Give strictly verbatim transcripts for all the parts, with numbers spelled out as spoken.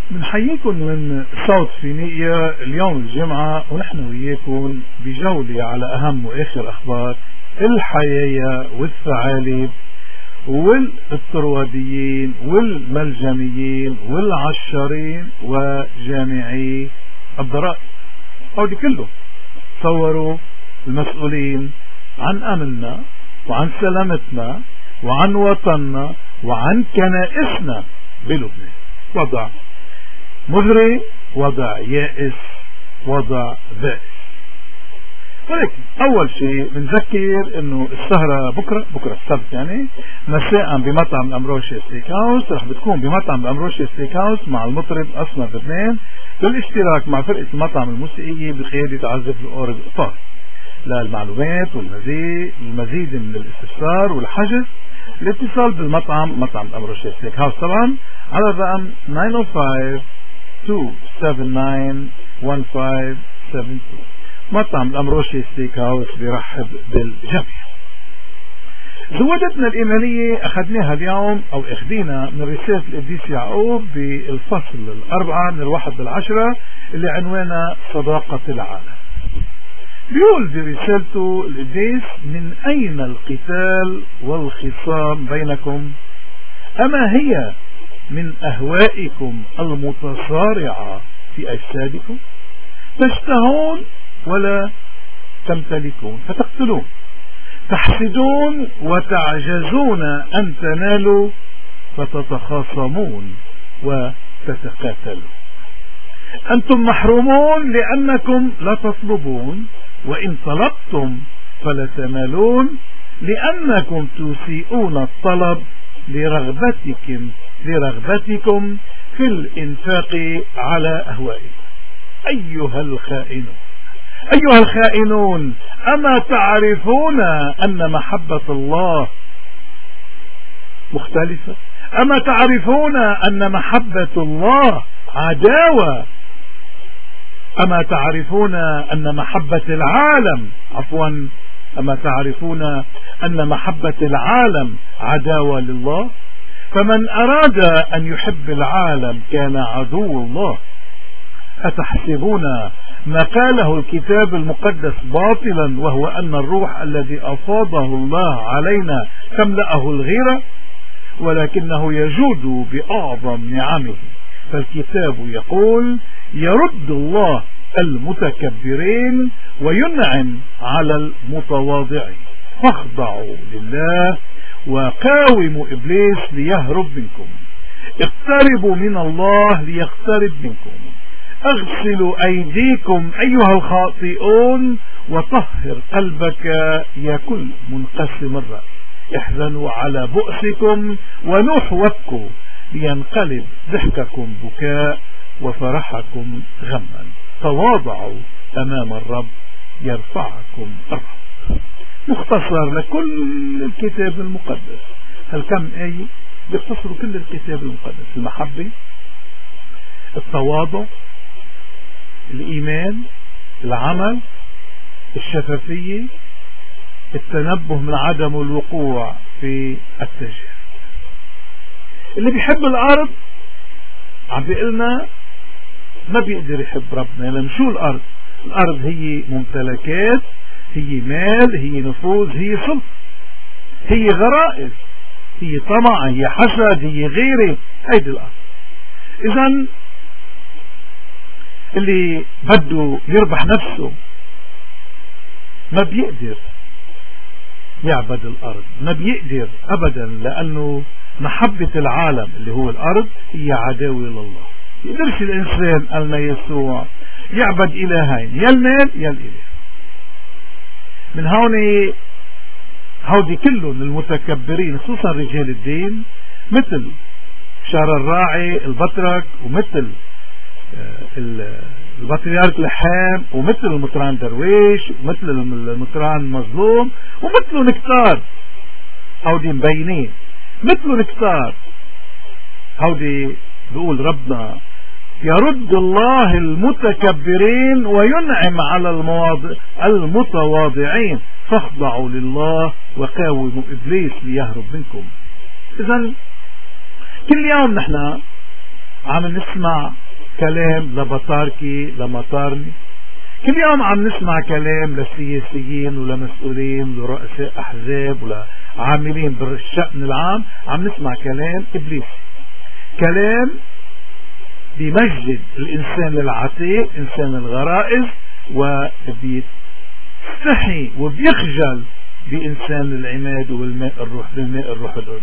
بنحييكم من صوت فينيقيا اليوم الجمعة، ونحن وياكم بجولة على أهم وآخر أخبار الحياة والثعالب والطرواديين والملجميين والعشارين وجامعي الضرائب. هودي كله صوروا المسؤولين عن أمننا وعن سلامتنا وعن وطننا وعن كنائسنا بلبنان. وضع مغري، وضع يائس، وضع بائس. ولكن أول شيء بنذكر إنه السهرة بكرة بكرة السبت يعني مساء بمطعم الأمروشي ستيك هاوس، رح بتكون بمطعم الأمروشي ستيك هاوس مع المطرب أسمر لبنان للاشتراك مع فرقة المطعم الموسيقية بقيادة عازف الأورج إطار. للمعلومات والمزيد المزيد من الاستفسار والحجز الاتصال بالمطعم مطعم الأمروشي ستيك هاوس طبعا على الرقم تسعة صفر خمسة اثنين سبعة تسعة واحد خمسة سبعة اثنين. مطعم الأمروشي ستيك هاوس بيرحب بالجميع. زودتنا الإيمانية أخذناها اليوم أو أخذينا من رسالة القديس يعقوب بالفصل الأربعة من الواحد بالعشرة اللي عنوانها صداقة العالم. بيقول برسالته القديس: من أين القتال والخصام بينكم؟ أما هي من أهوائكم المتصارعة في أجسادكم؟ تشتهون ولا تمتلكون فتقتلون، تحسدون وتعجزون أن تنالوا فتتخاصمون وتتقاتلون. أنتم محرومون لأنكم لا تطلبون، وإن طلبتم فلا تنالون لأنكم تسيئون الطلب لرغبتكم لرغبتكم في الإنفاق على أهوائكم. أيها الخائنون أيها الخائنون أما تعرفون أن محبة الله مختلفة؟ أما تعرفون أن محبة الله عداوة؟ أما تعرفون أن محبة العالم عفوا أما تعرفون أن محبة العالم عداوة لله؟ فمن أراد أن يحب العالم كان عدو الله. أتحسبون ما قاله الكتاب المقدس باطلا، وهو أن الروح الذي أفاضه الله علينا تملأه الغيرة؟ ولكنه يجود بأعظم نعمه. فالكتاب يقول: يرد الله المتكبرين وينعم على المتواضعين. فاخضعوا لله وقاوموا إبليس ليهرب منكم. اقتربوا من الله ليقترب منكم. اغسلوا أيديكم أيها الخاطئون وطهر قلبك يا كل منقسم الرأي. احزنوا على بؤسكم ونوحوا وابكوا لينقلب ضحككم بكاء وفرحكم غما. تواضعوا أمام الرب يرفعكم الرب. مختصر لكل الكتاب المقدس. هل كم آية بيختصروا كل الكتاب المقدس؟ المحبة، التواضع، الإيمان، العمل، الشفافية، التنبه من عدم الوقوع في التجارب. اللي بيحب الأرض عم بيقلنا ما بيقدر يحب ربنا. لأن شو الأرض؟ الأرض هي ممتلكات، هي مال، هي نفوذ، هي سلطة، هي غرائز، هي طمع، هي حسد، هي غيره. هيدي الأرض. إذن اللي بده يربح نفسه ما بيقدر يعبد الأرض، ما بيقدر أبدا، لأنه محبة العالم اللي هو الأرض هي عداوة لله. يقدرش الإنسان قالنا يسوع يعبد إلهين، يا المال يا الإله. من هون هودي كلهم المتكبرين خصوصا رجال الدين مثل شار الراعي البطرك، ومثل البطريرك لحام، ومثل المطران درويش، ومثل المطران مظلوم، ومثلهم كتار. هودي مبينين مثلهم كتار. هودي بيقول ربنا: يرد الله المتكبرين وينعم على المتواضعين. فاخضعوا لله وقاوموا إبليس ليهرب منكم. إذن كل يوم نحن عم نسمع كلام لبطاركي لمطارني، كل يوم عم نسمع كلام لسياسيين ولمسؤولين ولرؤساء أحزاب ولعاملين بالشأن العام، عم نسمع كلام إبليسي، كلام بيمجد الإنسان العتيق إنسان الغرائز، وبيستحي وبيخجل بإنسان العماد والماء الروح بالماء الروح القدس.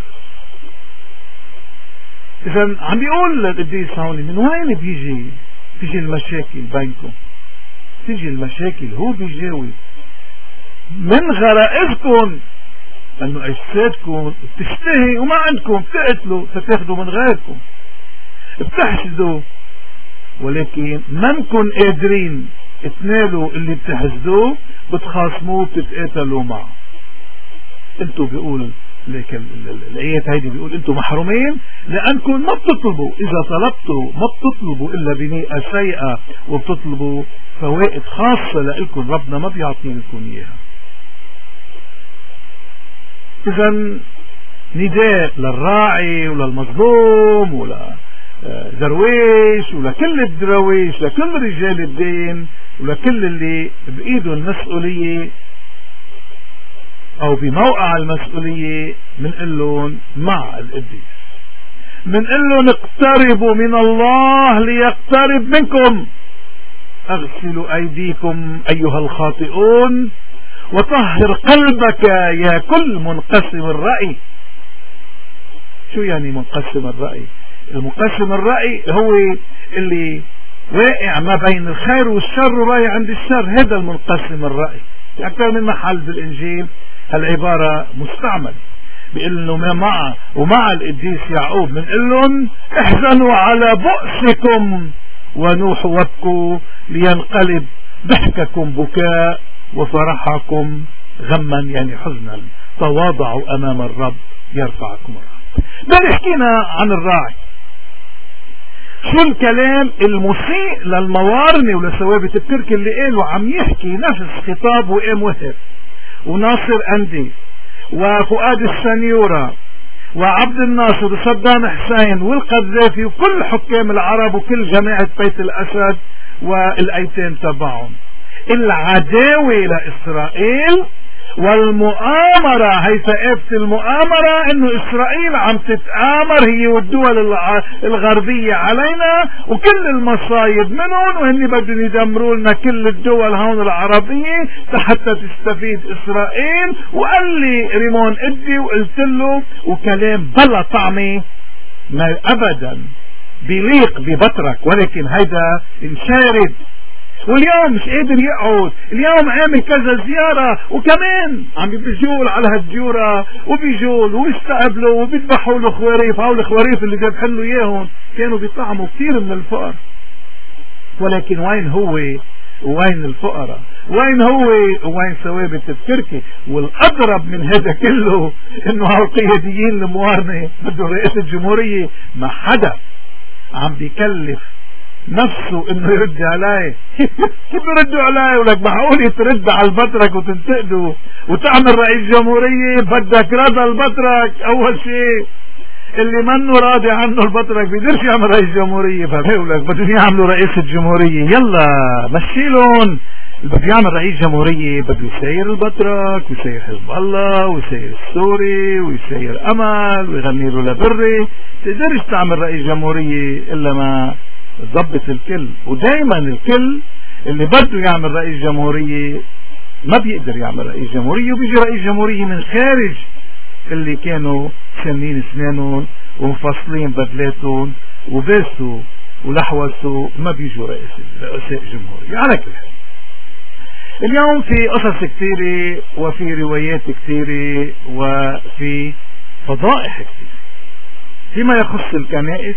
إذا عم بيقول للقديس هون من وين بيجي بيجي المشاكل بينكم؟ تيجي المشاكل هو بيجاوب من غرائزكم، انه اجسادكم بتشتهي وما عندكم، بتقتلوا تتاخذوا من غيركم، بتحسدوا ولكن منكم قادرين تنالوا اللي بتحسدوه، بتخاصموه بتتقاتلوا معه. انتوا بيقول لك الايات هيدي بيقول انتم محرومين لانكم ما بتطلبوا، اذا طلبتوا ما بتطلبوا الا بنيئة سيئة وبتطلبوا فوائد خاصة لكم، ربنا ما بيعطي لكم اياها. اذا نداء للراعي وللمظلوم ولدرويش ولكل الدرويش، لكل رجال الدين ولكل اللي بايدهم المسؤولية او بموقع المسؤولية، منقول لهم مع القديس، منقول لهم اقتربوا من الله ليقترب منكم، اغسلوا ايديكم ايها الخاطئون وطهر قلبك يا كل منقسم الرأي. شو يعني منقسم الرأي؟ المنقسم الرأي هو اللي واقع ما بين الخير والشر ورايح عند الشر، هذا المنقسم الرأي. اكثر من محل بالانجيل هالعبارة مستعمل، بيقول انه ما مع ومع القديس يعقوب بنقول لهم احزنوا على بؤسكم ونوحوا وابكوا لينقلب ضحككم بكاء وفرحكم غما، يعني حزنا، تواضعوا امام الرب يرفعكم الرب. ده حكينا عن الراعي. شو الكلام المسيء للموارنة ولثوابت الترك اللي قاله؟ عم يحكي نفس خطاب وقام وهب وناصر أندي وفؤاد السنيورة وعبد الناصر وصدام حسين والقذافي وكل حكام العرب وكل جماعة بيت الأسد والأيتام تبعهم. العداوة لإسرائيل والمؤامرة، هي ثقافة المؤامرة، انه اسرائيل عم تتآمر هي والدول الغربية علينا وكل المصايب منهم، وهن بدهم يدمروا لنا كل الدول هون العربية حتى تستفيد اسرائيل. وقال لي ريمون ادي وقلت له وكلام بلا طعمه ما ابدا بيليق ببطرك، ولكن هيدا انشارد. واليوم مش قادر يقعد، اليوم عامل كذا زيارة وكمان عم بيجول على هالديورة وبيجول ويستقبلوا وبيذبحوا له خواريف. هاو الخواريف اللي جابحن له اياهم كانوا بيطعموا كثير من الفقر، ولكن وين هو وين الفقراء؟ وين هو وين ثوابت التركي؟ والاضرب من هذا كله انه هالقياديين الموارنة بده رئيس الجمهورية ما حدا عم بيكلف نفسه انه يرد عليه. كيف يردوا عليه؟ ولك معقول ترد على البطرك وتنتقده وتعمل رئيس جمهورية؟ بدك رضا البطرك اول شيء. اللي منه راضي عنه البطرك بيقدرش يعمل رئيس جمهورية، فبيقولك بدهم يعملوا رئيس الجمهورية، يلا مشيلون. اللي بده يعمل رئيس جمهورية بده يسير البطرك ويسير حزب الله ويسير السوري ويسير امل ويغني له لبري. تقدرش تعمل رئيس جمهورية الا ما ضبط الكل، ودايما الكل اللي بده يعمل رئيس جمهورية ما بيقدر يعمل رئيس جمهورية، وبيجي رئيس جمهورية من خارج اللي كانوا سنين اسنانهم ومفصلين بدلاتهم وباسوا ولحوسوا، ما بيجوا رئيس رؤساء جمهورية. على كل حال اليوم في قصص كثيرة وفي روايات كثيرة وفي فضائح كثيرة فيما يخص الكنائس.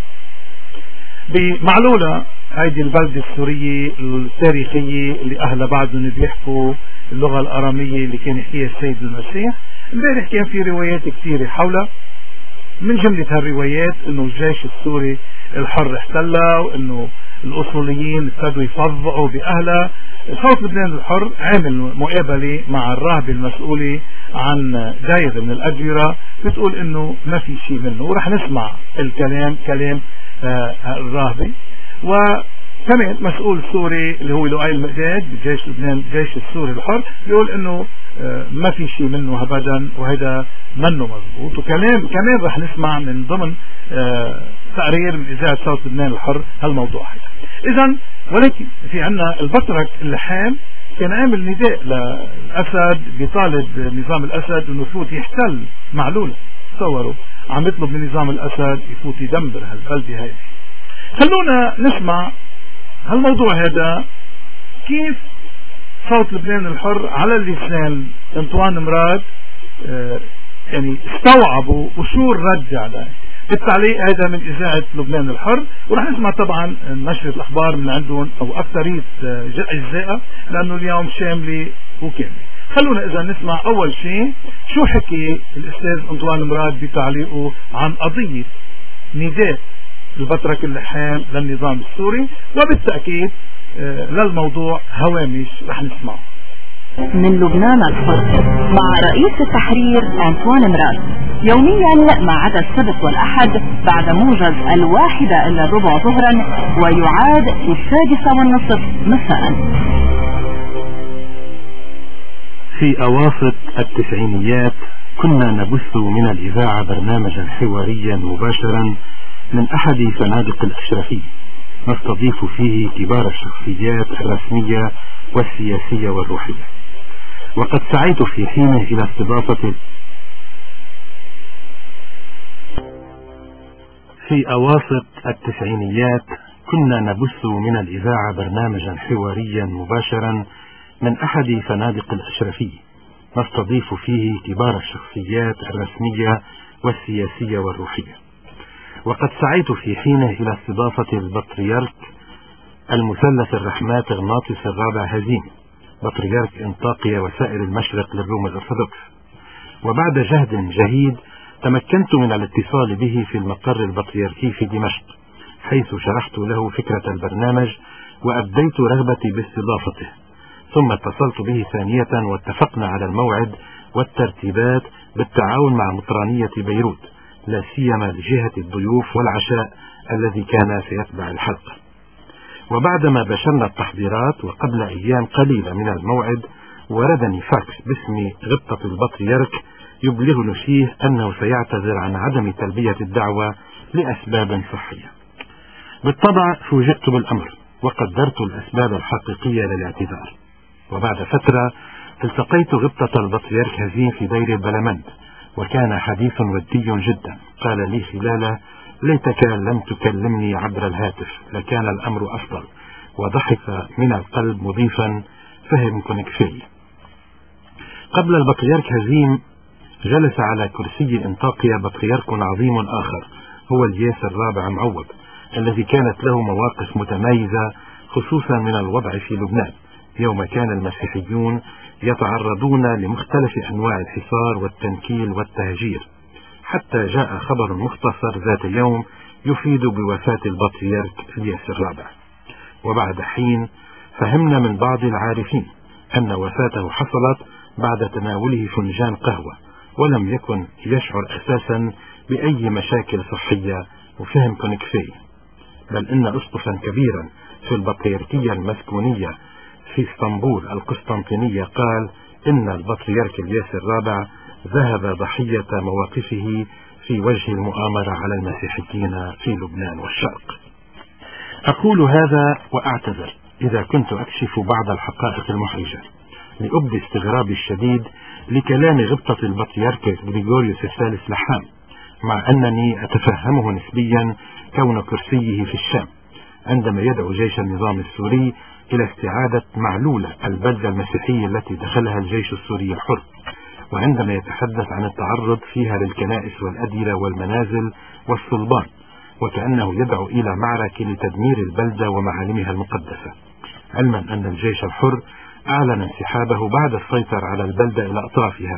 بمعلولة هيدي البلدة السورية التاريخية اللي أهلها بعدهم بيحكوا اللغة الأرامية اللي كان يحكيها السيد المسيح. امبارح كان في روايات كثيرة حولها، من جملة هالروايات انه الجيش السوري الحر احتلها، وانه الاصوليين ابتدوا يفظعوا باهلها. صوت لبنان الحر عامل مقابلة مع الراهبة المسؤولة عن دايرة من الأديرة بتقول انه ما في شيء منه، ورح نسمع الكلام كلام آه الراهبة. وكمان مسؤول سوري اللي هو لؤي المقداد بجيش لبنان الجيش السوري الحر بيقول انه آه ما في شيء منه ابدا، وهذا منه مضبوط. وكلام كمان رح نسمع من ضمن آه تقرير من اذاعة صوت لبنان الحر هالموضوع هذا. اذا ولكن في عنا البطرك اللحام كان عامل نداء للأسد بيطالب نظام الأسد انه يفوت يحتل معلول. تصوروا عم يطلب من نظام الأسد يفوت يدمر هالبلدة هاي. خلونا نسمع هالموضوع هذا كيف صوت لبنان الحر على اللسان انطوان مراد اه يعني استوعبوا وشو الرد عليه. بالتعليق هذا من إذاعة لبنان الحر، ورح نسمع طبعا نشرة الأخبار من عندهم أو أكثرية أجزاء لأنه اليوم شاملة وكاملة. خلونا إذا نسمع أول شيء شو حكي الأستاذ أنطوان مراد بتعليقه عن قضية نداء البطرك اللحام للنظام السوري، وبالتأكيد للموضوع هوامش رح نسمعه. من لبنان الحر مع رئيس التحرير أنطوان مراد، يوميا ما عدا السبت والأحد بعد موجز الواحدة إلا الربع ظهرا، ويعاد في السادسة والنصف مساء. في أواسط التسعينيات كنا نبث من الإذاعة برنامجا حواريا مباشرا من أحد فنادق الأشرفية نستضيف فيه كبار الشخصيات الرسمية والسياسية والروحية. وقد سعيت في حينه إلى استضافة في أواسط التسعينيات كنا نبث من الإذاعة برنامجا حواريا مباشرا من أحد فنادق الأشرفية نستضيف فيه كبار الشخصيات الرسمية والسياسية والروحية. وقد سعيت في حينه إلى استضافة البطريرك المثلث الرحمات غناطس الرابع هزيم بطريرك انطاكيا وسائر المشرق للروم الأرثوذكس. وبعد جهد جهيد تمكنت من الاتصال به في المقر البطريركي في دمشق، حيث شرحت له فكرة البرنامج وأبديت رغبتي باستضافته، ثم اتصلت به ثانية واتفقنا على الموعد والترتيبات بالتعاون مع مطرانية بيروت، لا سيما لجهة الضيوف والعشاء الذي كان سيتبع الحلقة. وبعدما بشرنا التحضيرات وقبل أيام قليلة من الموعد وردني فاكس باسم غبطة البطريرك يبلغني فيه أنه سيعتذر عن عدم تلبية الدعوة لأسباب صحية. بالطبع فوجئت بالأمر وقدرت الأسباب الحقيقية للاعتذار. وبعد فترة التقيت غبطة البطريرك هزيم في دير البلمند، وكان حديث ودي جدا. قال لي خلاله: ليتك لم تكلمني عبر الهاتف لكان الأمر أفضل، وضحك من القلب مضيفا: فهم كونكفي. قبل البطريرك هزيم جلس على كرسي انطاكيا بطريرك عظيم آخر هو الياس الرابع معوض، الذي كانت له مواقف متميزة خصوصا من الوضع في لبنان يوم كان المسيحيون يتعرضون لمختلف أنواع الحصار والتنكيل والتهجير، حتى جاء خبر مختصر ذات يوم يفيد بوفاة البطريرك الياس الرابع. وبعد حين فهمنا من بعض العارفين أن وفاته حصلت بعد تناوله فنجان قهوة، ولم يكن يشعر أساسا بأي مشاكل صحية، وفهم كونكفي، بل إن أسقفا كبيرا في البطريركية المسكونية في اسطنبول القسطنطينية قال إن البطريرك الياس الرابع ذهب ضحية مواقفه في وجه المؤامرة على المسيحيين في لبنان والشرق. أقول هذا وأعتذر إذا كنت أكشف بعض الحقائق المحرجة، لأبدي استغرابي الشديد لكلام غبطة البطريرك غريغوريوس الثالث لحام، مع أنني أتفهمه نسبيا كون كرسيه في الشام عندما يدعو جيش النظام السوري إلى استعادة معلولة البلدة المسيحية التي دخلها الجيش السوري الحر، وعندما يتحدث عن التعرض فيها للكنائس والأديرة والمنازل والصلبان، وكأنه يدعو إلى معركة لتدمير البلدة ومعالمها المقدسة، علما أن الجيش الحر أعلن انسحابه بعد السيطرة على البلدة إلى أطرافها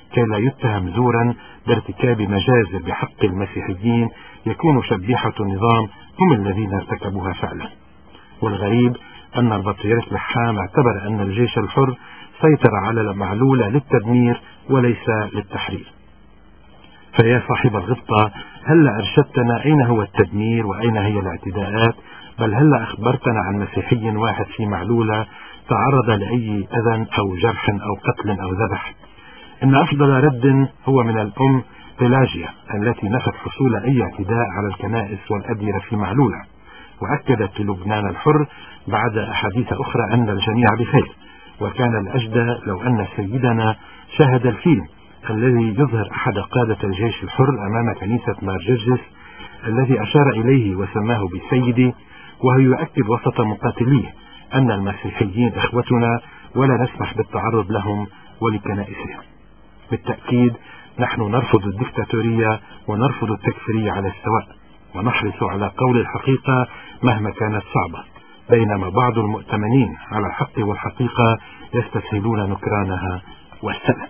كي لا يتهم زورا بارتكاب مجازر بحق المسيحيين يكون شبيحة النظام هم الذين ارتكبوها فعلا. والغريب أن البطريرك لحام اعتبر أن الجيش الحر سيطر على المعلولة للتدمير وليس للتحرير. فيا صاحب الغبطة، هلا أرشدتنا أين هو التدمير وأين هي الاعتداءات، بل هلا أخبرتنا عن مسيحي واحد في معلولة تعرض لأي أذى أو جرح أو قتل أو ذبح. إن أفضل رد هو من الأم بيلاجيا التي نفت حصول أي اعتداء على الكنائس والأديرة في معلولة، وأكدت للبنان الحر بعد أحاديث أخرى أن الجميع بخير. وكان الأجدى لو أن سيدنا شاهد الفيلم الذي يظهر أحد قادة الجيش الحر أمام كنيسة مارجرجس الذي أشار إليه وسماه بسيدي، وهو يؤكد وسط مقاتليه أن المسيحيين إخوتنا ولا نسمح بالتعرض لهم ولكنائسهم. بالتأكيد نحن نرفض الدكتاتورية ونرفض التكفيرية على السواء، ونحرص على قول الحقيقة مهما كانت صعبة، بينما بعض المؤتمنين على الحق والحقيقة يستسهلون نكرانها والسلام.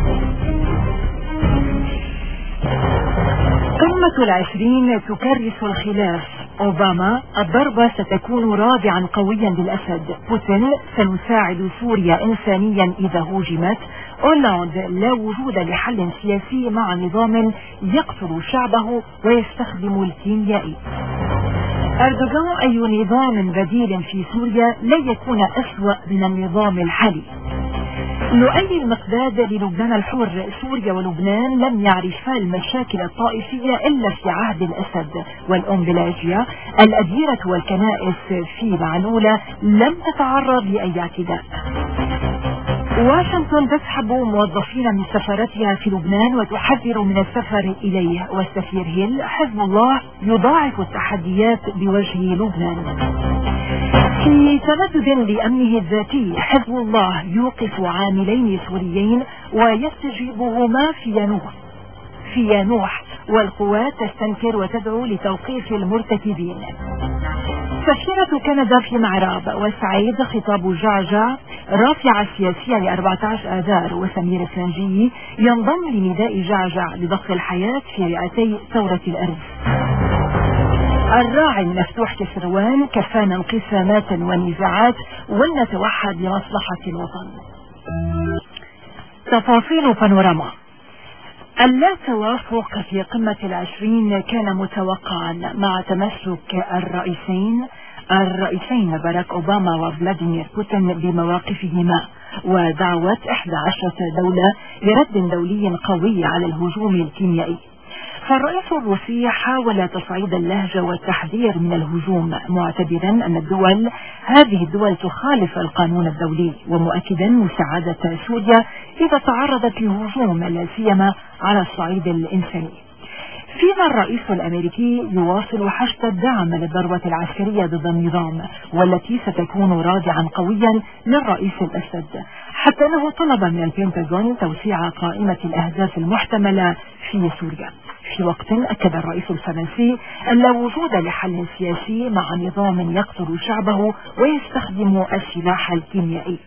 قمة العشرين تكرس الخلاف. أوباما: الضربة ستكون رادعا قويا للأسد. بوتين: سنساعد سوريا إنسانيا إذا هوجمت. أولاند: لا وجود لحل سياسي مع نظام يقتل شعبه ويستخدم الكيميائي. أردوغان: أي نظام بديل في سوريا لن يكون أسوأ من النظام الحالي. لؤي المقداد للبنان الحر: سوريا ولبنان لم يعرفا المشاكل الطائفية إلا في عهد الأسد. والأم بيلاجيا: الأديرة والكنائس في معلولة لم تتعرض لأي اعتداء. واشنطن تسحب موظفين من سفارتها في لبنان وتحذر من السفر إليه. والسفير هيل: حزب الله يضاعف التحديات بوجه لبنان. في تمدد لأمنه الذاتي، حزب الله يوقف عاملين سوريين ويستجيبهما في ينوح في ينوح والقوات تستنكر وتدعو لتوقيف المرتكبين. سفيرة كندا في معراب. وسعيد: خطاب جعجع رافع السياسية ل أربعة عشر آذار. وسمير فرنجي: ينضم لنداء جعجع لضخ الحياة في رئتي ثورة الأرز. الراعي مفتوح كسروان: كفانا انقسامات ونزاعات ولنتوحد لمصلحة الوطن. تفاصيل بانوراما. اللا توافق في قمة العشرين كان متوقعا مع تمسك الرئيسين الرئيسين باراك أوباما وفلاديمير بوتين بمواقفهما، ودعوة إحدى عشرة دولة لرد دولي قوي على الهجوم الكيميائي. فالرئيس الروسي حاول تصعيد اللهجة والتحذير من الهجوم، معتبرا أن الدول هذه الدول تخالف القانون الدولي، ومؤكدا مساعدة سوريا إذا تعرضت للهجوم لا سيما على الصعيد الإنساني. فيما الرئيس الأمريكي يواصل حشد الدعم للضربة العسكرية ضد النظام، والتي ستكون رادعا قويا للرئيس الأسد، حتى أنه طلب من البنتاغون توسيع قائمة الأهداف المحتملة في سوريا. في وقت أكد الرئيس الفرنسي أن لا وجود لحل سياسي مع نظام يقتل شعبه ويستخدم السلاح الكيميائي.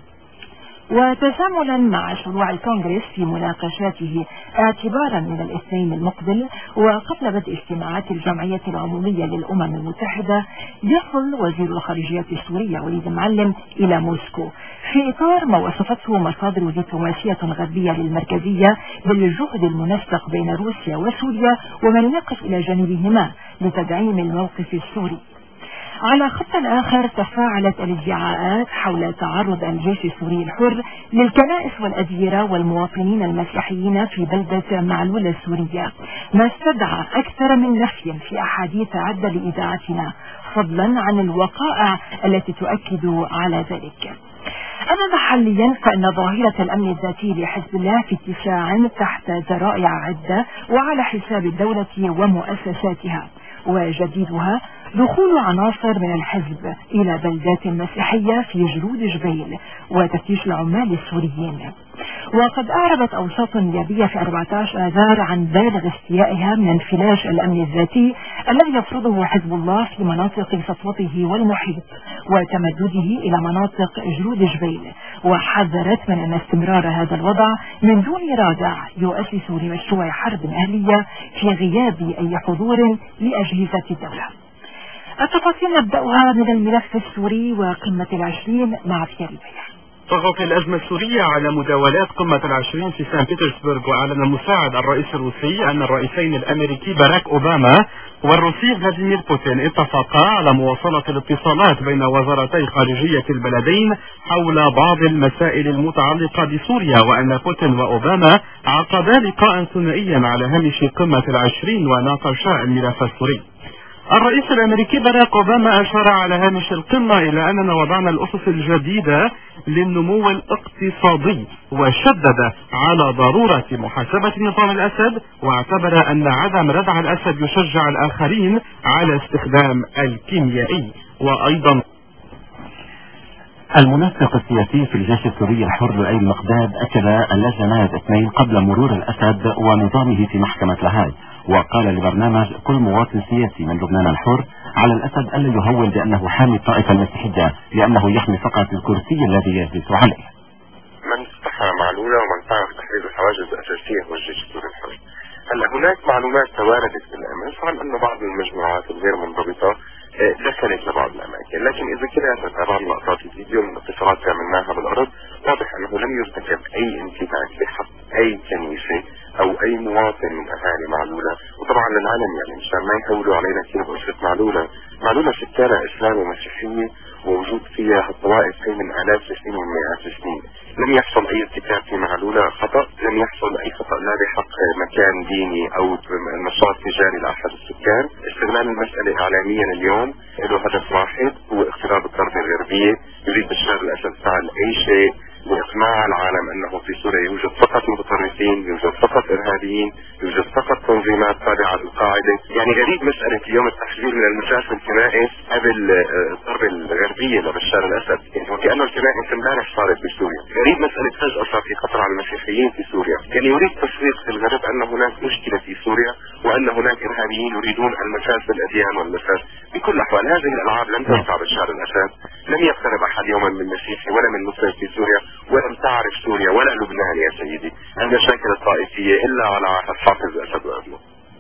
وتزامنا مع شروع الكونغرس في مناقشاته اعتبارا من الاثنين المقبل وقبل بدء اجتماعات الجمعية العمومية للأمم المتحدة، يصل وزير الخارجية السورية وليد معلم إلى موسكو في إطار ما وصفته مصادر دبلوماسية غربية للمركزية بالجهد المنسق بين روسيا وسوريا ومن يقف إلى جانبهما لتدعيم الموقف السوري. على خط آخر، تفاعلت الادعاءات حول تعرض الجيش السوري الحر للكنائس والأديرة والمواطنين المسيحيين في بلدة معلولة السورية، ما استدعى أكثر من نفي في أحاديث عدة لإذاعتنا، فضلا عن الوقائع التي تؤكد على ذلك. أما محليا فإن ظاهرة الأمن الذاتي لحزب الله في اتساع تحت ذرائع عدة وعلى حساب الدولة ومؤسساتها، وجديدها دخول عناصر من الحزب إلى بلدات مسيحية في جلود جبيل وتفتيش العمال السوريين. وقد أعربت أوساط نيابية في أربعة عشر آذار عن بالغ استيائها من انفلاش الأمن الذاتي الذي يفرضه حزب الله في مناطق سطوته والمحيط وتمدده إلى مناطق جرود جبيل، وحذرت من أن استمرار هذا الوضع من دون رادع يؤسس لمشروع حرب أهلية في غياب أي حضور لأجهزة الدولة. التفاصيل نبدأها من الملف السوري وقمة العشرين مع فياري بيح. تضغط الأزمة السورية على مداولات قمة العشرين في سان بيترسبرغ، وأعلن مساعد الرئيس الروسي أن الرئيسين الأمريكي باراك أوباما والروسي فلاديمير بوتين اتفقا على مواصلة الاتصالات بين وزارتي خارجية البلدين حول بعض المسائل المتعلقة بسوريا، وأن بوتين وأوباما عقدا لقاء ثنائيا على هامش قمة العشرين وناقشا الملف السوري. الرئيس الامريكي باراك اوباما اشار على هامش القمة الى اننا وضعنا الاسس الجديدة للنمو الاقتصادي، وشدد على ضرورة محاسبة نظام الاسد، واعتبر ان عدم ردع الاسد يشجع الاخرين على استخدام الكيميائي. وايضا المنسق السياسي في الجيش السوري الحر لؤي المقداد اكد اللجنة الاثنين قبل مرور الاسد ونظامه في محكمة لاهاي، وقال لبرنامج كل مواطن سياسي من لبنان الحر على الاسد الا يهول بانه حامي الطائفة المسيحية لانه يحمي فقط الكرسي الذي يجلس عليه. من استحى معلولة ومن سعى في تحرير الحواجز الاساسية هو الجيش السوري الحر. هلا هناك معلومات تواردت بالامس عن ان بعض المجموعات الغير منضبطة دخلت لبعض الاماكن، لكن اذا كنا بعض لقطات الفيديو من الاتصالات اللي عملناها بالارض واضح انه لم يرتكب اي انتهاك بحق اي كنيسة او اي مواطن من اهالي معلولة. وطبعا للعلم يعني مشان ما يحولوا علينا كثير بأسرة معلولة، معلولة سكانها اسلام ومسيحية ووجود فيها الطوائف هي من الاف السنين ومن مئات السنين. لم يحصل اي ارتكاب في معلولة خطأ، لم يحصل اي خطأ لا بحق مكان ديني او نشاط تجاري لاحد السكان. استغلال المسألة اعلاميا اليوم له هدف واحد هو اقتراب الضربة الغربية. يريد بشار الاسد فعل اي شيء لاقناع العالم انه في سوريا يوجد فقط متطرفين، يوجد فقط ارهابيين، يوجد فقط تنظيمات تابعة للقاعدة. يعني غريب مسألة اليوم التحذير من المساس والكنائس قبل الضربة الغربية لبشار الاسد، يعني وكأنه الكنائس امبارح صارت بسوريا. غريب مسألة فجأة صار في خطر على المسيحيين في سوريا. يعني يريد تسويق في الغرب ان هناك مشكلة في سوريا وان هناك ارهابيين يريدون المساس بالاديان والمساس. بكل الاحوال هذه الالعاب لم تنفع بشار الاسد. لم يقترب احد يوما من مسيحي ولا من مسلم في سوريا، ولم تعرف سوريا ولا لبنان يا سيدي المشاكل الطائفية إلا على حافظ الأسد وأبنه.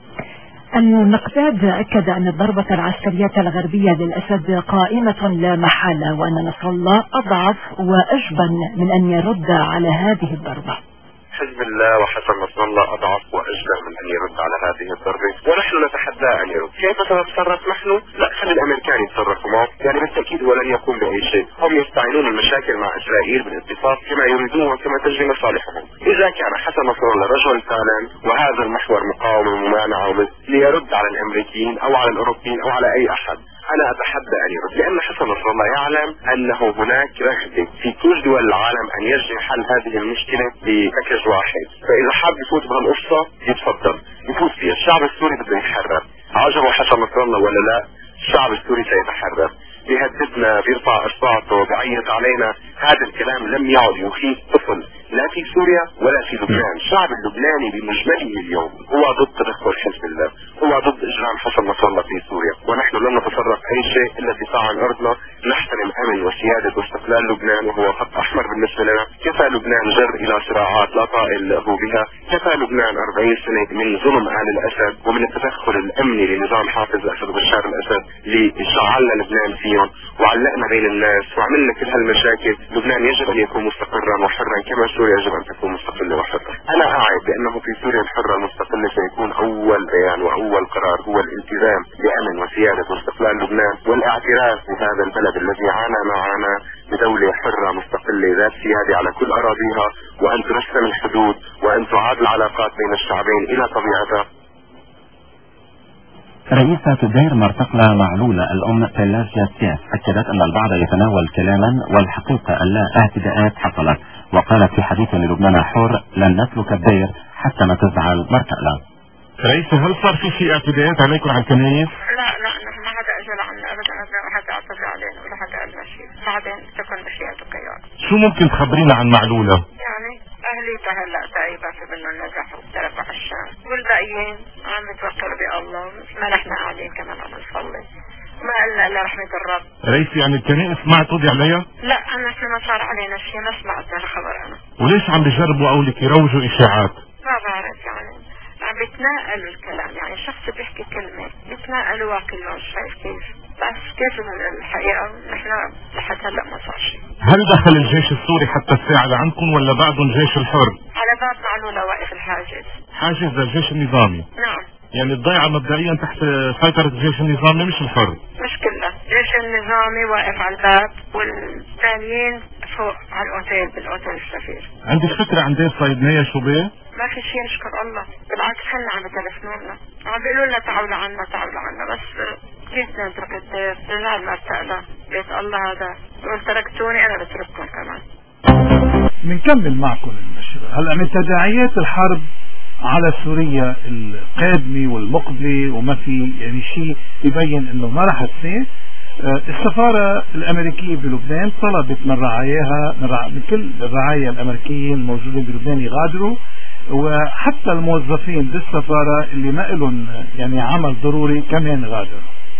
المقداد أكد أن الضربة العسكرية الغربية للأسد قائمة لا محالة، وأن نصر الله أضعف وأجبن من أن يرد على هذه الضربة. حزب الله وحسن نصر الله أضعف وأجبن من أن يرد على هذه الضربة، ونحن نتحدى أن يرد. كيف سنتصرف نحن؟ لا، خلي الأمريكان يتصرفوا معه، يعني بالتأكيد هو لن يقوم بأي شيء. هم يستعينون المشاكل مع إسرائيل بالاتفاق كما يريدون وكما تجري مصالحهم. إذا كان حسن نصر الله رجل فعلا وهذا المحور مقاومة وممانعة ليرد على الأمريكيين أو على الأوروبيين أو على أي أحد، أنا أتحدى أن يرد، لأن حسن نصر الله يعلم أنه هناك رغبة في كل دول العالم أن يجري حل هذه المشكلة بفكر واحد. فإذا حاب يفوت بهالقصة يتفضل يفوت فيها. الشعب السوري بده يتحرر، عجبه حسن نصر الله ولا لا؟ الشعب السوري سيتحرر. بيهددنا، بيرفع اصبعته، بيعيط علينا، هذا الكلام لم يعد يخيف طفل لا في سوريا ولا في لبنان. الشعب اللبناني بمجمله اليوم هو ضد تدخل حزب الله، هو ضد اجرام حسن نصر الله في سوريا، ونحن لن نتصرف اي شيء الا الدفاع عن ارضنا. نحترم امن وسياده واستقلال لبنان وهو خط احمر بالنسبه لنا. كفى لبنان جر الى صراعات لا طائل له بها، كفى لبنان أربعين سنه من ظلم آل الاسد ومن التدخل الامني لنظام حافظ الاسد وبشار الاسد لشعلنا لبنان فيهم وعلقنا بين الناس وعملنا كل هالمشاكل. لبنان يجب ان يكون مستقرا وحرا كما سوريا يجب ان تكون مستقلة وحرة. انا اعد بانه في سوريا الحرة المستقلة سيكون اول بيان واول قرار هو الالتزام بامن وسيادة واستقلال لبنان والاعتراف بهذا البلد الذي عانى معنا بدولة حرة مستقلة ذات سيادة على كل اراضيها، وان ترسم الحدود وان تعاد العلاقات بين الشعبين الى طبيعتها. رئيسة دير مرتقلة معلولة الأم بيلاجيا سياس أكدت أن البعض يتناول كلاما والحقيقة أن لا اعتداءات حصلت، وقالت في حديث للبنان حر لن نترك الدير حتى ما تزعل مرتقلة. رئيسة، هل صار في شيء اعتداءات عليكم على الكنايس؟ لا لا، نحن ما حدا اجى لعنا ابدا، ما حدا اعتدى علينا ولا حدا قال لنا شيء، بعدين تكون بشيء تقياد. شو ممكن تخبرينا عن معلولة؟ يعني اهلي والباقيين عم يتوكلوا بالله ما نحن قاعدين كمان عم نصلي ما قلنا الا رحمة الرب. رئيس يعني الكنائس ما اعتدي عليها؟ لا انا احنا ما صار علينا شيء ما سمعت الخبر انا. وليش عم بيجربوا قولك يروجوا اشاعات؟ ما بعرف يعني عم بيتناقلوا الكلام يعني الشخص بيحكي كلمة بيتناقلوها كلهم شايف كيف بس كيف الحقيقة نحن لحد هلا ما صار شيء. هل دخل الجيش السوري حتى الساعة لعندكم ولا بعدهم الجيش الحر؟ على باب معلولة واقف الحاجز. حاجز للجيش النظامي؟ نعم. يعني الضيعة مبدئيا تحت سيطرة الجيش النظامي مش الحر؟ مش كلها، الجيش النظامي واقف على الباب والثانيين فوق على الاوتيل بالاوتيل السفير. عندك فكرة عن دير صيدنية شو بيه؟ ما في شيء نشكر الله، بالعكس خلنا عم يتلفنوا لنا، عم بيقولوا لنا تعالوا عنا تعالوا عنا بس كيف نترك الدير؟ رجال ما ارتقنا، بيت الله هذا، يقول تركتوني انا بترككم كمان. بنكمل معكم النشرة. هلا من تداعيات الحرب على سوريا القادمة والمقبلة وما في يعني شيء يبين انه ما راح تصير. السفارة الامريكية بلبنان طلبت من رعاياها من, رع... من كل الرعايا الامريكيين الموجودين بلبنان يغادروا، وحتى الموظفين بالسفارة اللي ما لهم يعني عمل ضروري كمان غادروا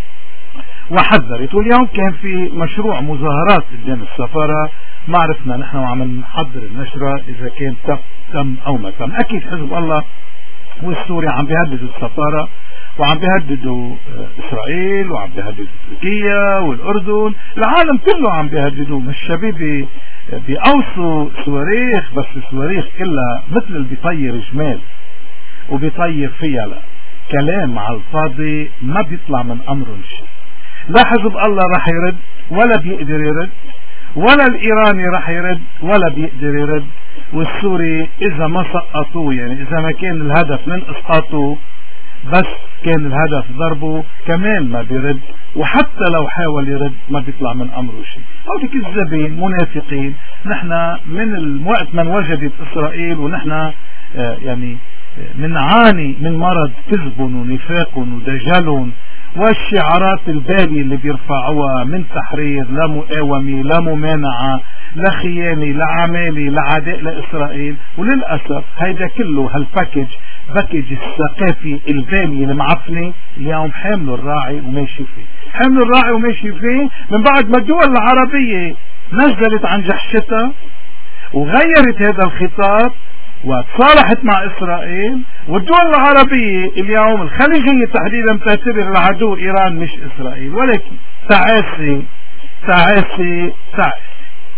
وحذرت. واليوم كان في مشروع مظاهرات قدام السفارة، ما عرفنا نحن وعم نحضر النشرة اذا كان تم او ما تم. اكيد حزب الله والسوري عم بيهددوا السفارة وعم بيهددوا اسرائيل وعم بيهددوا تركيا والاردن، العالم كله عم بيهددوا. مش شبيبي بيقوصوا صواريخ بس الصواريخ كلها مثل اللي بيطير جمال وبيطير فيها لا كلام على الفاضي ما بيطلع من امرهم شيء. لا حزب الله رح يرد ولا بيقدر يرد ولا الإيراني راح يرد ولا بيقدر يرد، والسوري إذا ما سقطوه يعني إذا ما كان الهدف من إسقاطه بس كان الهدف ضربه كمان ما بيرد، وحتى لو حاول يرد ما بيطلع من أمره شيء. هودي كذابين منافقين. نحن من الوقت من وجدت إسرائيل ونحن آه يعني منعاني من مرض كذب ونفاق ودجل والشعارات البالية اللي بيرفعوها من تحرير لا مقاومة لا ممانعة لا خيانة لا عمالة لا عداء لإسرائيل. وللأسف هيدا كله هالباكج باكج الثقافي البالي المعفنة اليوم حامله الراعي وماشي فيه حامله الراعي وماشي فيه من بعد ما الدول العربية نزلت عن جحشتها وغيرت هذا الخطاب وتصالحت مع إسرائيل. والدول العربية اليوم الخليجية تحديدا تعتبر العدو إيران مش إسرائيل، ولكن تعاسي تعاسي تعاسي.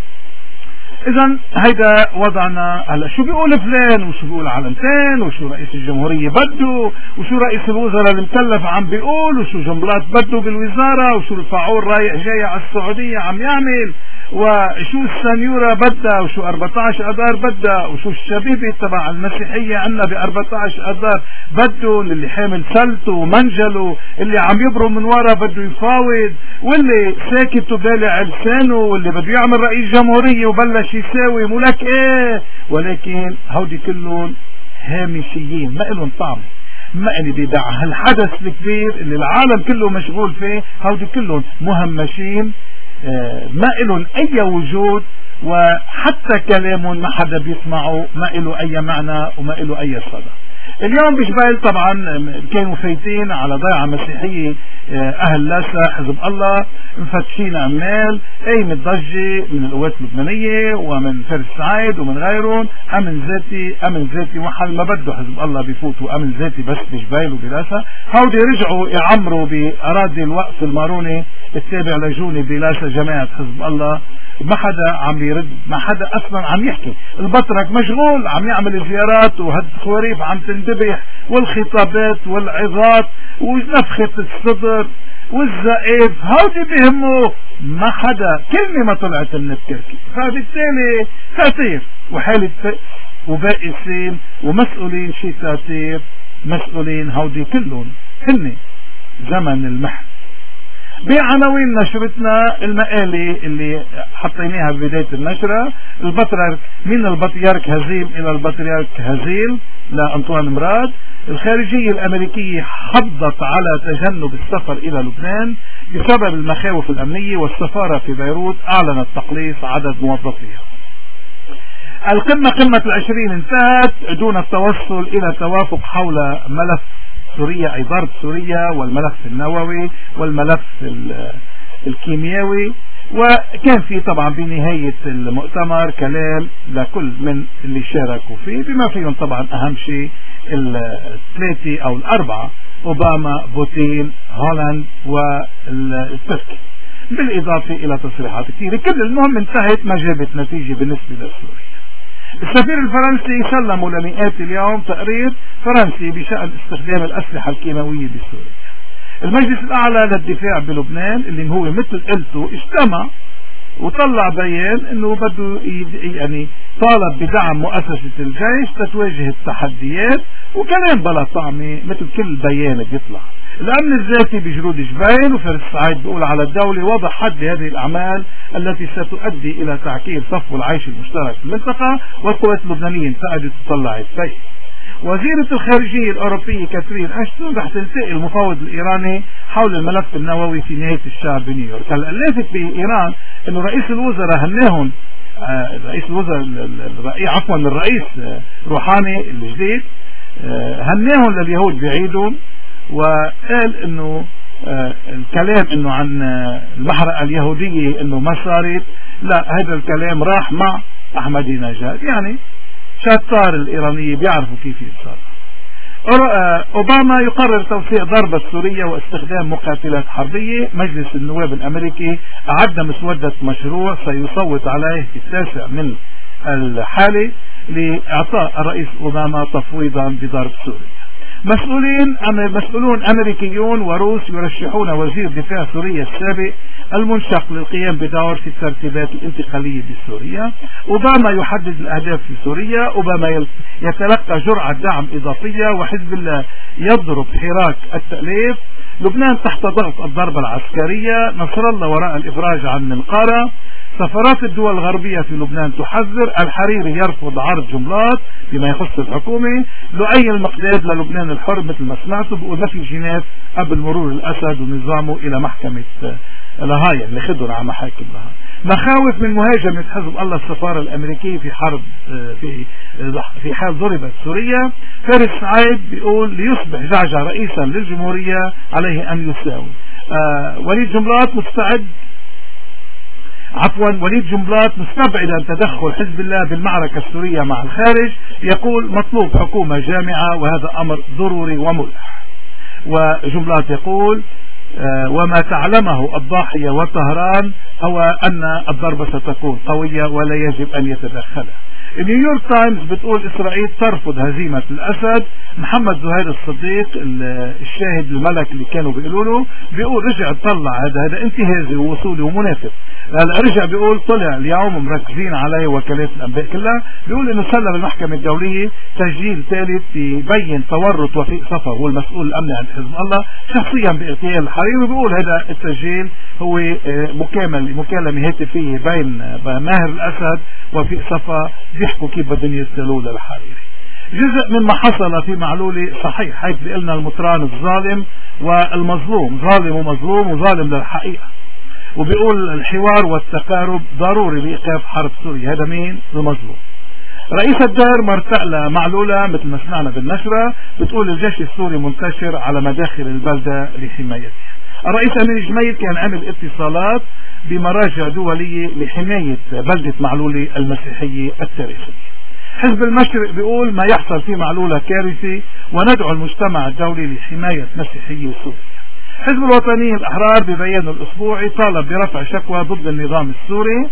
إذا هيدا وضعنا. هلا شو بيقول فلان وشو بيقول علمتين وشو رئيس الجمهورية بده وشو رئيس الوزراء المكلف عم بيقول وشو جنبلات بده بالوزارة وشو الفاعول رايح جاي على السعودية عم يعمل وشو السنيورة بدها وشو أربعة عشر أذار بدها وشو الشبيبة تبع المسيحية عنا ب أربعة عشر أذار بده، اللي حامل سلته ومنجله اللي عم يبرم من ورا بده يفاوض واللي ساكت وبالع لسانه واللي بده يعمل رئيس جمهورية وبلش يساوي ولك ايه. ولكن هودي كلهم هامشيين ما لهم طعم ما اللي بيدع هالحدث الكبير اللي العالم كله مشغول فيه. هودي كلهم مهمشين ما لهم اي وجود وحتى كلامهم ما حدا بيسمعه ما له اي معنى وما له اي صدى. اليوم بجبال طبعا كانوا فايتين على ضيعة مسيحية اهل لاسا حزب الله مفتشين عمال اي متضجة من القوات اللبنانية ومن فارس سعيد ومن غيرهم امن ذاتي امن ذاتي محل ما بده حزب الله بيفوتوا امن ذاتي بس بجبال وبلاسا. هودي رجعوا يعمروا باراضي الوقف الماروني التابع لجوني بلاسا جماعة حزب الله. ما حدا عم يرد ما حدا اصلا عم يحكي. البطرك مشغول عم يعمل زيارات وهالصواريف عم تندبح والخطابات والعظات ونفخة الصدر والزائف هودي بيهمه ما حدا كلمة ما طلعت من التركي. فبالتالي تأثير وحالة وبائسين ومسؤولين شتاتير مسؤولين هودي كلهم هن زمن المحن. بعناوين نشرتنا المقالة اللي حطيناها ببداية النشرة البطريرك من البطريرك هزيم إلى البطريرك هزيل لأنطوان مراد. الخارجية الأمريكية حضت على تجنب السفر إلى لبنان بسبب المخاوف الأمنية والسفارة في بيروت أعلنت تقليص عدد موظفيها. القمة قمة العشرين انتهت دون التوصل إلى توافق حول ملف سوريا، أي ضرب سوريا والملف النووي والملف الكيميائي. وكان في طبعا بنهاية المؤتمر كلام لكل من اللي شاركوا فيه، بما فيهم طبعا أهم شيء الثلاثة أو الأربعة، أوباما، بوتين، هولاند والتركي، بالإضافة إلى تصريحات كثيرة. كل المهم انتهت ما جابت نتيجة بالنسبة لسوريا. السفير الفرنسي سلموا لمئات اليوم تقرير فرنسي بشأن استخدام الأسلحة الكيماوية بسوريا. المجلس الأعلى للدفاع بلبنان اللي هو مثل قلته اجتمع وطلع بيان انه بده يعني طالب بدعم مؤسسة الجيش تتواجه التحديات، وكلام بلا طعمة مثل كل بيان بيطلع. الأمن الذاتي بجرود جبين، وفارس سعيد بيقول على الدولة وضع حد لهذه الأعمال التي ستؤدي إلى تعكير صفو العيش المشترك في المنطقة، والقوات اللبنانية انتقدت وطلعت فيه. وزيرة الخارجية الأوروبية كاترين أشتون رح تلتقي المفاوض الإيراني حول الملف النووي في نهاية الشهر بنيويورك. هلا اللافت بإيران إنه رئيس الوزراء هناهم آه رئيس الوزراء الرئيس عفوا الرئيس آه روحاني الجديد آه هناهم لليهود بعيدهم، وقال إنه آه الكلام إنه عن آه المحرقة اليهودية إنه ما صارت، لا هذا الكلام راح مع أحمدي نجاد. يعني شطار الإيرانية بيعرفوا كيف يتصرف. أوباما يقرر توسيع ضربة سوريا واستخدام مقاتلات حربية. مجلس النواب الأمريكي أعد مسودة مشروع سيصوت عليه في التاسع من الحالة لإعطاء الرئيس أوباما تفويضا بضرب سوريا. مسؤولين مسؤولون أمريكيون وروس يرشحون وزير دفاع سوريا السابق المنشق للقيام بدور في الترتيبات الانتقالية بسوريا. أوباما يحدد الأهداف في سوريا. أوباما يتلقى جرعة دعم إضافية، وحزب الله يضرب حراك التأليف. لبنان تحت ضغط الضربة العسكرية. نصر الله وراء الإفراج عن منقارة. سفارات الدول الغربية في لبنان تحذر. الحريري يرفض عرض جملات بما يخص الحكومة. لؤي المقداد للبنان الحر مثل ما سمعتوا بيقول ما في جناف قبل مرور الأسد ونظامه إلى محكمة لاهاي اللي خدوا على محاكم لاهاي. مخاوف من مهاجمة حزب الله السفارة الأمريكية في حرب في في حال ضربت سوريا. فارس سعيد بيقول ليصبح جعجع رئيسا للجمهورية عليه أن يساوي. آه وليد جملات مستعد عفوا وليد جنبلاط مستبعدا تدخل حزب الله بالمعركة السورية مع الخارج. يقول مطلوب حكومة جامعة وهذا أمر ضروري وملح. وجنبلاط يقول آه وما تعلمه الضاحية وطهران هو أن الضربة ستكون قوية ولا يجب أن يتدخل. نيويورك تايمز بتقول إسرائيل ترفض هزيمة الأسد. محمد زهير الصديق الشاهد الملك اللي كانوا بيقولوا له بيقول رجع طلع هذا هذا انتهازي ووصولي ومنافق. هلا رجع بيقول طلع اليوم مركزين عليه وكالات الأنباء كلها. بيقول إنه سلم المحكمة الدولية تسجيل ثالث يبين تورط وفيق صفر هو المسؤول الأمني عن حزب الله شخصيا باغتيال الحريري. بيقول هذا التسجيل هو مكامل مكالمة هاتفية بين ماهر الأسد وفيق صفا بيحكوا كيف بدهم يرسلوا للحريري. جزء مما حصل في معلولة صحيح، حيث بيقلنا المطران الظالم والمظلوم، ظالم ومظلوم وظالم للحقيقة. وبيقول الحوار والتقارب ضروري لإيقاف حرب سوريا. هذا مين؟ المظلوم. رئيس الدار مرتقلة معلولة مثل ما سمعنا بالنشرة بتقول الجيش السوري منتشر على مداخل البلدة لحمايتها. الرئيس أمين جميل كان عمل اتصالات بمراجع دولية لحماية بلدة معلولة المسيحية التاريخية. حزب المشرق بيقول ما يحصل في معلولة كارثة وندعو المجتمع الدولي لحماية مسيحية سوريا. حزب الوطنيين الأحرار ببيانه الأسبوعي طالب برفع شكوى ضد النظام السوري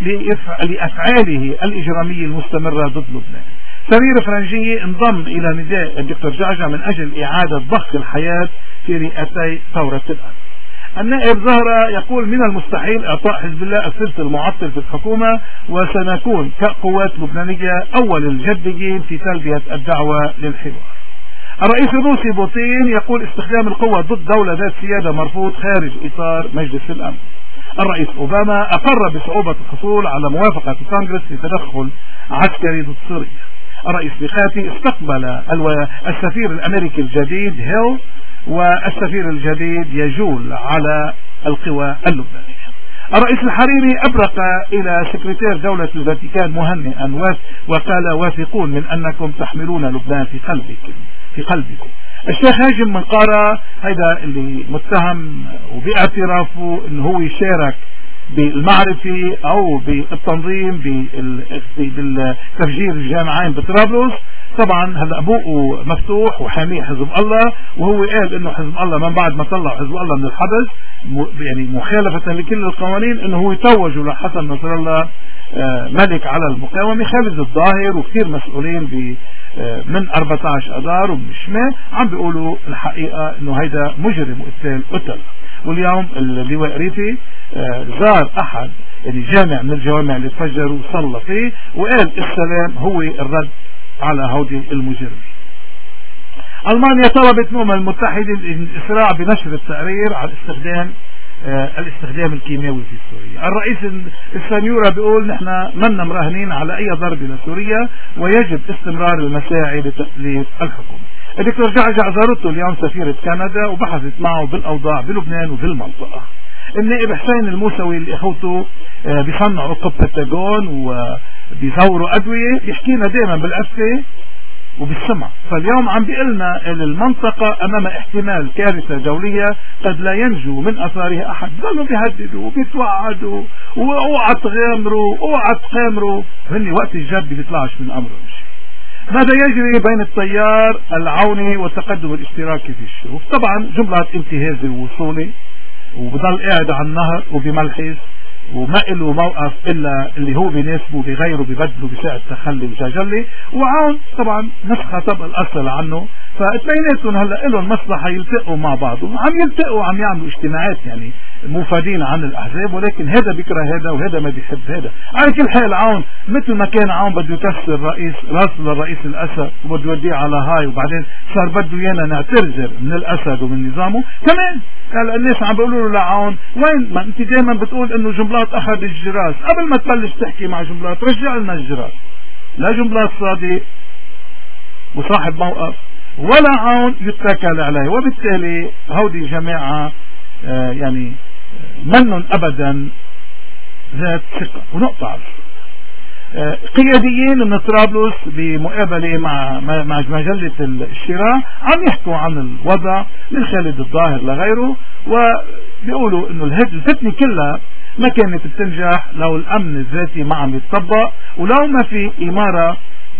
لأفعاله الإجرامية المستمرة ضد لبنان. سمير فرنجية انضم إلى نداء الدكتور جعجع من أجل إعادة ضخ الحياة في رئتي ثورة الأرض. النائب زهرة يقول من المستحيل إعطاء حزب الله الثلث المعطل في الحكومة وسنكون كقوات لبنانية أول الجديين في تلبية الدعوة للحوار. الرئيس الروسي بوتين يقول استخدام القوة ضد دولة ذات سيادة مرفوض خارج إطار مجلس الأمن. الرئيس أوباما أقر بصعوبة الحصول على موافقة الكونغرس لتدخل عسكري ضد سوريا. الرئيس ميقاتي استقبل السفير الأمريكي الجديد هيل، والسفير الجديد يجول على القوى اللبنانية. الرئيس الحريري أبرق إلى سكرتير دولة الفاتيكان مهنئا وقال واثقون من أنكم تحملون لبنان في قلبكم في قلبكم. الشيخ هاشم منقارة هيدا اللي متهم وباعترافه انه هو يشارك بالمعرفة او بالتنظيم بالتفجير الجامعين بطرابلس، طبعا هلا بوقه مفتوح وحاميه حزب الله، وهو قال انه حزب الله من بعد ما طلع حزب الله من الحبس يعني مخالفة لكل القوانين انه هو يتوجوا لحسن نصر الله ملك على المقاومة. خالد الظاهر وكثير مسؤولين من أربعة عشر أذار ومن الشمال عم بيقولوا الحقيقة انه هيدا مجرم وقتال قتل. واليوم اللواء ريفي زار احد يعني جامع من الجوامع اللي تفجروا وصلى فيه وقال السلام هو الرد على هودي المجرمين. ألمانيا طلبت الأمم المتحدة الإسراع بنشر التقرير على استخدام آه الاستخدام الكيميائي في سوريا. الرئيس السنيورة بيقول نحن منا مراهنين على أي ضرب لسوريا ويجب استمرار المساعي لتأليف الحكومة. الدكتور جعجع زارته اليوم سفيرة كندا وبحثت معه بالأوضاع بلبنان وفي المنطقة. النائب حسين الموسوي اللي اخوته آه بيصنعوا قبة وبيزوروا أدوية بيحكينا دائما بالأسفة وبالسمع. فاليوم عم بيقلنا المنطقة أمام احتمال كارثة دولية قد لا ينجو من أثارها أحد. ظلوا بيهددوا وبيتوعدوا واوعى تغامروا اوعى تغامروا، هن وقت الجد بيطلعش من أمرهم شيء. ماذا يجري بين التيار العوني والتقدم الاشتراكي في الشوف؟ طبعا جملة انتهازي ووصولي وبضل قاعد على النهر وبملحس وما له موقف الا اللي هو بيناسبه بغيره ببدله بساعة تخلي وجاجلي، وعون طبعا نسخة طبق الاصل عنه. فاثنيناتهم هلا لهم مصلحة يلتقوا مع بعضهم، عم يلتقوا عم يعملوا اجتماعات يعني مفادين عن الاحزاب، ولكن هذا بيكره هذا وهذا ما بيحب هذا. على كل حال عون مثل ما كان عون بده يكسر رئيس راس للرئيس الاسد وبده يوديه على هاي، وبعدين صار بده يانا نعتذر من الاسد ومن نظامه كمان. هلا الناس عم بيقولوا له لعون وين ما انت دائما بتقول انه جملات اخذ الجراس، قبل ما تبلش تحكي مع جملات رجع لنا الجراس. لا جملات صادق وصاحب موقف ولا عون يتكل عليه، وبالتالي هودي جماعة آه يعني منن ابدا ذات ثقة ونقطة على آه قياديين من طرابلس بمقابلة مع مع مجلة الشراء عم يحكوا عن الوضع من خالد الظاهر لغيره، وبيقولوا انه الفتنة كلها ما كانت بتنجح لو الامن الذاتي ما عم يتطبق، ولو ما في امارة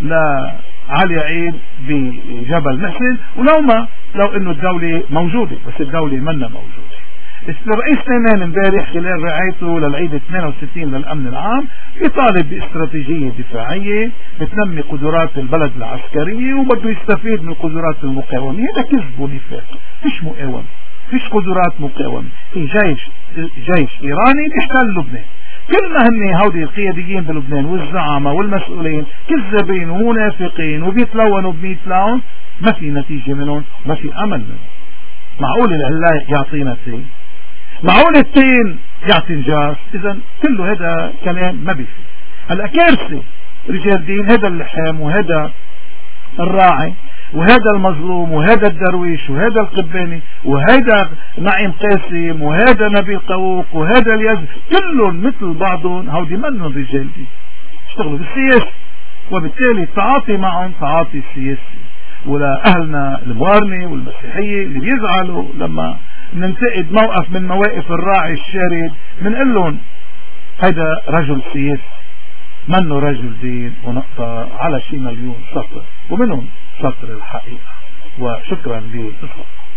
لعلي عيد بجبل محسن، ولو ما لو انه الدولة موجودة بس الدولة منا موجودة. الرئيس تيمان امبارح خلال رعايته للعيد اثنين وستين للامن العام يطالب باستراتيجية دفاعية بتنمي قدرات البلد العسكرية وبده يستفيد من قدرات المقاومة. هذا كذب ونفاق، فيش مقاومة، فيش قدرات مقاومة، في جيش جيش ايراني بيحتل لبنان. كل ما هن هودي القياديين بلبنان والزعامة والمسؤولين كذابين ومنافقين وبيتلونوا بمية لون، ما في نتيجة منهم، ما في امل منهم. معقول العلاق يعطينا تين؟ معقول التين يعطي نجاس؟ اذا كله هذا كلام ما بيفيد. هلا كارثة رجال دين، هذا اللحام وهذا الراعي وهذا المظلوم وهذا الدرويش وهذا القباني وهذا نعيم قاسم وهذا نبيل قوق وهذا اليزن، كلهم مثل بعضهم هودي منهم رجال دين اشتغلوا بالسياسة، وبالتالي التعاطي معهم تعاطي سياسي. ولا أهلنا الموارنة والمسيحية اللي بيزعلوا لما ننتقد موقف من مواقف الراعي الشارد بنقول لهم هيدا رجل سياسي منه رجل دين، ونقطة على شي مليون سطر ومنهم سطر الحقيقة. وشكرا للإصغاء.